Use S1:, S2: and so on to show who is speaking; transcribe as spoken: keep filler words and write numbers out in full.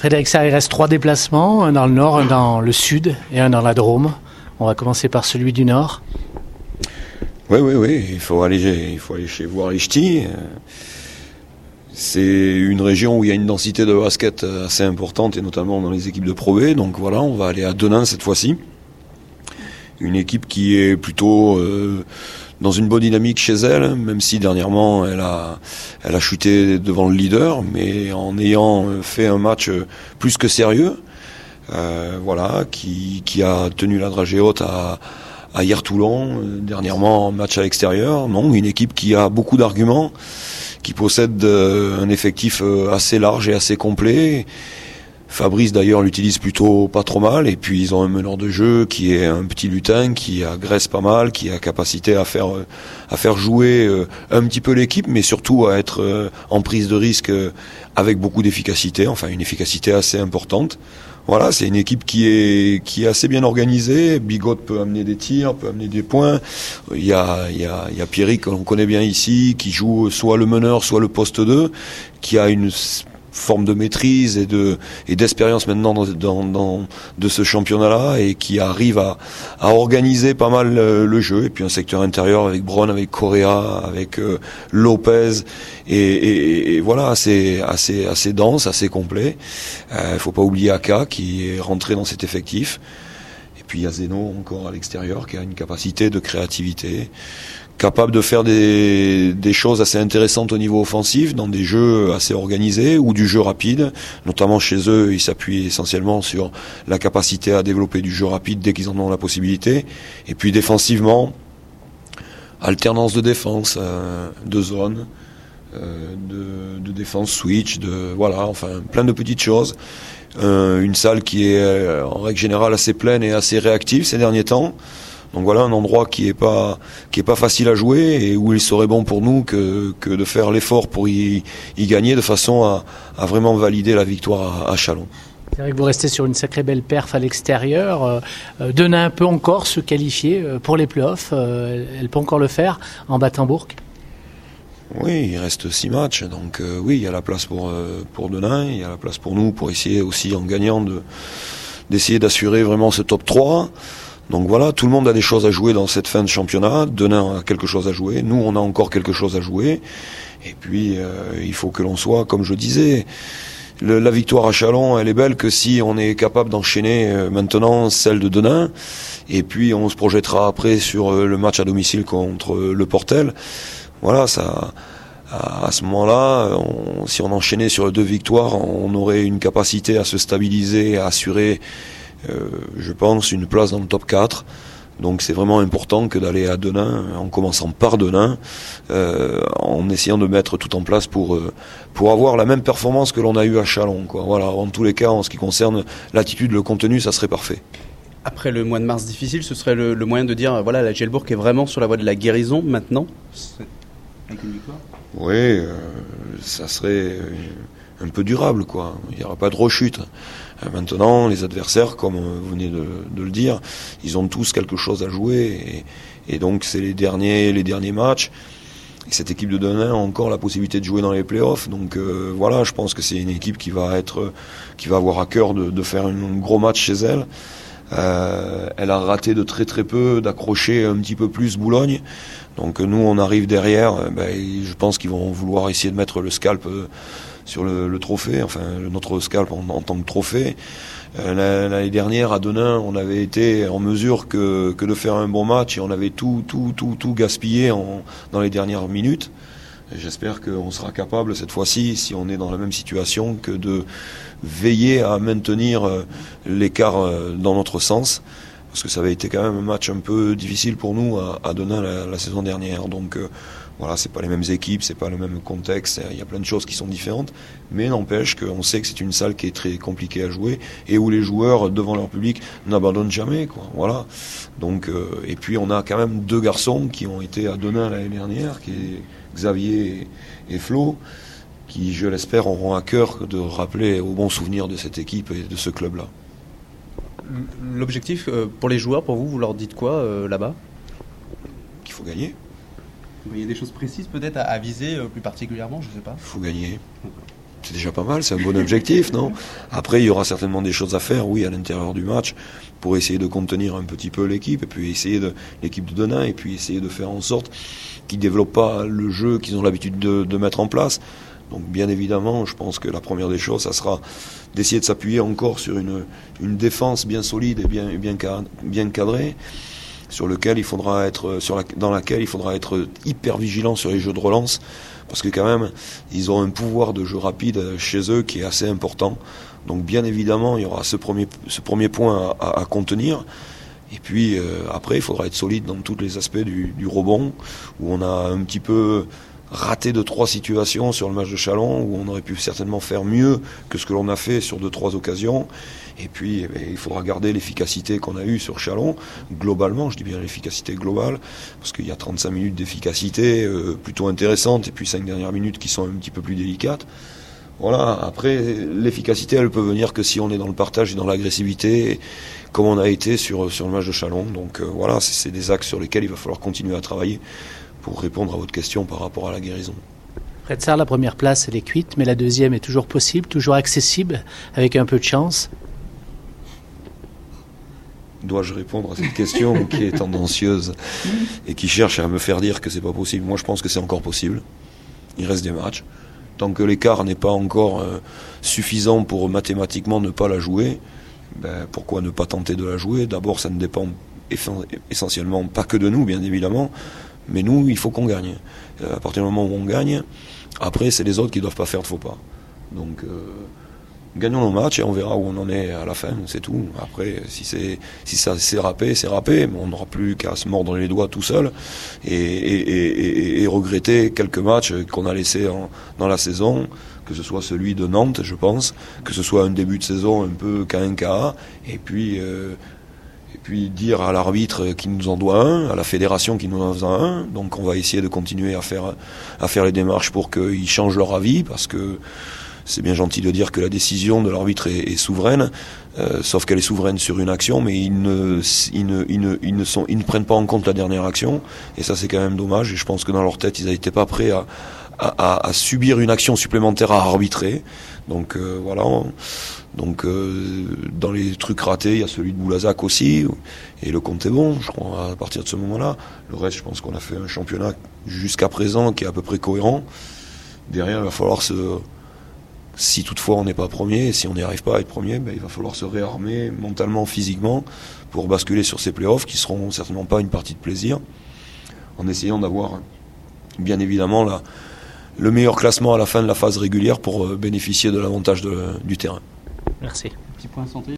S1: Frédéric Sarr, il reste trois déplacements, un dans le nord, un dans le sud et un dans la Drôme. On va commencer par celui du nord.
S2: Oui, oui, oui, il faut aller, il faut aller chez voir Ichty. C'est une région où il y a une densité de basket assez importante, et notamment dans les équipes de Pro B. Donc voilà, on va aller à Denain cette fois-ci. Une équipe qui est plutôt euh, dans une bonne dynamique chez elle, même si dernièrement elle a, elle a chuté devant le leader, mais en ayant fait un match plus que sérieux, euh, voilà, qui, qui a tenu la dragée haute à, à Hier-Toulon, euh, dernièrement en match à l'extérieur. Non, une équipe qui a beaucoup d'arguments, qui possède euh, un effectif euh, assez large et assez complet. Fabrice d'ailleurs l'utilise plutôt pas trop mal, et puis ils ont un meneur de jeu qui est un petit lutin, qui agresse pas mal, qui a capacité à faire à faire jouer un petit peu l'équipe, mais surtout à être en prise de risque avec beaucoup d'efficacité, enfin une efficacité assez importante. Voilà, c'est une équipe qui est qui est assez bien organisée. Bigot peut amener des tirs, peut amener des points. Il y a il y a il y a Pierrick que l'on connaît bien ici, qui joue soit le meneur, soit le poste deux, qui a une forme de maîtrise et de et d'expérience maintenant dans, dans, dans de ce championnat-là, et qui arrive à, à organiser pas mal le, le jeu. Et puis un secteur intérieur avec Braun, avec Correa, avec euh, Lopez, et, et, et voilà, assez assez assez dense, assez complet. Il euh, faut pas oublier Aka qui est rentré dans cet effectif. Et puis il y a Zeno encore à l'extérieur qui a une capacité de créativité, capable de faire des, des choses assez intéressantes au niveau offensif, dans des jeux assez organisés ou du jeu rapide. Notamment chez eux, ils s'appuient essentiellement sur la capacité à développer du jeu rapide dès qu'ils en ont la possibilité. Et puis défensivement, alternance de défense, euh, de zone, euh, de, de défense switch, de voilà, enfin plein de petites choses. Euh, une salle qui est euh, en règle générale assez pleine et assez réactive ces derniers temps. Donc voilà un endroit qui est pas qui est pas facile à jouer, et où il serait bon pour nous que que de faire l'effort pour y, y gagner, de façon à, à vraiment valider la victoire à, à Châlons.
S1: C'est vrai que vous restez sur une sacrée belle perf à l'extérieur. Euh, Denain peut encore se qualifier pour les playoffs. Euh, elle peut encore le faire en battant Bourg.
S2: Oui, il reste six matchs, donc euh, oui, il y a la place pour euh, pour Denain, il y a la place pour nous pour essayer aussi en gagnant de d'essayer d'assurer vraiment ce top trois. Donc voilà, tout le monde a des choses à jouer dans cette fin de championnat. Denain a quelque chose à jouer, nous on a encore quelque chose à jouer. Et puis euh, il faut que l'on soit, comme je disais, le, la victoire à Châlons, elle est belle que si on est capable d'enchaîner euh, maintenant celle de Denain. Et puis on se projettera après sur euh, le match à domicile contre euh, le Portel. Voilà, ça, à, à ce moment-là, on, si on enchaînait sur deux victoires, on aurait une capacité à se stabiliser, à assurer, Euh, je pense, une place dans le top quatre. Donc c'est vraiment important que d'aller à Denain, en commençant par Denain, euh, en essayant de mettre tout en place pour euh, pour avoir la même performance que l'on a eu à Châlons, quoi. Voilà, en tous les cas, en ce qui concerne l'attitude, le contenu, ça serait parfait.
S3: Après le mois de mars difficile, ce serait le, le moyen de dire, voilà, la Gielbourg est vraiment sur la voie de la guérison maintenant, avec une victoire.
S2: Oui, euh, ça serait un peu durable, quoi. Il n'y aura pas de rechute. Maintenant, les adversaires, comme vous venez de, de le dire, ils ont tous quelque chose à jouer, et, et donc c'est les derniers, les derniers matchs. Et cette équipe de Denain a encore la possibilité de jouer dans les playoffs. Donc euh, voilà, je pense que c'est une équipe qui va être, qui va avoir à cœur de, de faire un, un gros match chez elle. Euh, elle a raté de très très peu d'accrocher un petit peu plus Boulogne. Donc nous, on arrive derrière. Ben, je pense qu'ils vont vouloir essayer de mettre le scalp sur le, le trophée, enfin notre scalp en, en tant que trophée. Euh, l'année dernière à Denain, on avait été en mesure que, que de faire un bon match, et on avait tout tout tout tout gaspillé en, dans les dernières minutes. Et j'espère qu'on sera capable cette fois-ci, si on est dans la même situation, que de veiller à maintenir l'écart dans notre sens, parce que ça avait été quand même un match un peu difficile pour nous à, à Denain la, la saison dernière. Donc euh, voilà, c'est pas les mêmes équipes, c'est pas le même contexte, il y a plein de choses qui sont différentes, mais n'empêche qu'on sait que c'est une salle qui est très compliquée à jouer, et où les joueurs, devant leur public, n'abandonnent jamais, quoi. Voilà. Donc, euh, et puis on a quand même deux garçons qui ont été à Denain l'année dernière, qui est Xavier et Flo, qui, je l'espère, auront à cœur de rappeler au bon souvenir de cette équipe et de ce club-là.
S3: L'objectif euh, pour les joueurs, pour vous, vous leur dites quoi euh, là-bas ?
S2: Qu'il faut gagner.
S3: Il y a des choses précises peut-être à, à viser euh, plus particulièrement, je ne sais pas.
S2: Il faut gagner. c'est déjà pas mal, c'est un bon objectif, non? Après, il y aura certainement des choses à faire, oui, à l'intérieur du match, pour essayer de contenir un petit peu l'équipe, et puis essayer de l'équipe de Denain, et puis essayer de faire en sorte qu'ils ne développent pas le jeu qu'ils ont l'habitude de, de mettre en place. Donc bien évidemment, je pense que la première des choses, ça sera d'essayer de s'appuyer encore sur une, une défense bien solide et bien, bien, bien cadrée, sur lequel il faudra être, sur la, dans laquelle il faudra être hyper vigilant sur les jeux de relance, parce que quand même, ils ont un pouvoir de jeu rapide chez eux qui est assez important. Donc bien évidemment, il y aura ce premier, ce premier point à, à, à contenir. Et puis euh, après, il faudra être solide dans tous les aspects du, du rebond, où on a un petit peu raté de trois situations sur le match de Châlons, où on aurait pu certainement faire mieux que ce que l'on a fait sur deux, trois occasions. Et puis, eh bien, il faudra garder l'efficacité qu'on a eue sur Châlons, globalement, je dis bien l'efficacité globale, parce qu'il y a trente-cinq minutes d'efficacité euh, plutôt intéressante, et puis cinq dernières minutes qui sont un petit peu plus délicates. Voilà, après, l'efficacité, elle peut venir que si on est dans le partage et dans l'agressivité, comme on a été sur, sur le match de Châlons. Donc euh, voilà, c'est, c'est des axes sur lesquels il va falloir continuer à travailler pour répondre à votre question par rapport à la guérison.
S1: Fred Sarr, la première place, elle est cuite, mais la deuxième est toujours possible, toujours accessible, avec un peu de chance.
S2: Dois-je répondre à cette question qui est tendancieuse et qui cherche à me faire dire que c'est pas possible? Moi, je pense que c'est encore possible. Il reste des matchs. Tant que l'écart n'est pas encore euh, suffisant pour mathématiquement ne pas la jouer, ben, pourquoi ne pas tenter de la jouer? D'abord, ça ne dépend essentiellement pas que de nous, bien évidemment, mais nous, il faut qu'on gagne. À partir du moment où on gagne, après, c'est les autres qui ne doivent pas faire de faux pas. Donc, euh, gagnons nos matchs et on verra où on en est à la fin, c'est tout. Après, si, c'est, si ça s'est râpé, c'est râpé, mais on n'aura plus qu'à se mordre les doigts tout seul et, et, et, et regretter quelques matchs qu'on a laissés en, dans la saison, que ce soit celui de Nantes, je pense, que ce soit un début de saison un peu K un K A, et puis... Euh, Et puis dire à l'arbitre qu'il nous en doit un, à la fédération qu'il nous en doit un. Donc on va essayer de continuer à faire, à faire les démarches pour qu'ils changent leur avis, parce que c'est bien gentil de dire que la décision de l'arbitre est, est souveraine, euh, sauf qu'elle est souveraine sur une action, mais ils ne, ils, ne, ils, ne, ils, ne sont, ils ne prennent pas en compte la dernière action, et ça c'est quand même dommage, et je pense que dans leur tête ils n'étaient pas prêts à, à, à, à subir une action supplémentaire à arbitrer. Donc euh, voilà... Donc euh, dans les trucs ratés, il y a celui de Boulazac aussi, et le compte est bon, je crois, à partir de ce moment-là. Le reste, je pense qu'on a fait un championnat jusqu'à présent qui est à peu près cohérent. Derrière, il va falloir se... Si toutefois on n'est pas premier, si on n'y arrive pas à être premier, ben, il va falloir se réarmer mentalement, physiquement, pour basculer sur ces playoffs, qui seront certainement pas une partie de plaisir, en essayant d'avoir, bien évidemment, la, le meilleur classement à la fin de la phase régulière pour bénéficier de l'avantage de, du terrain.
S1: Merci.
S3: Petit point santé.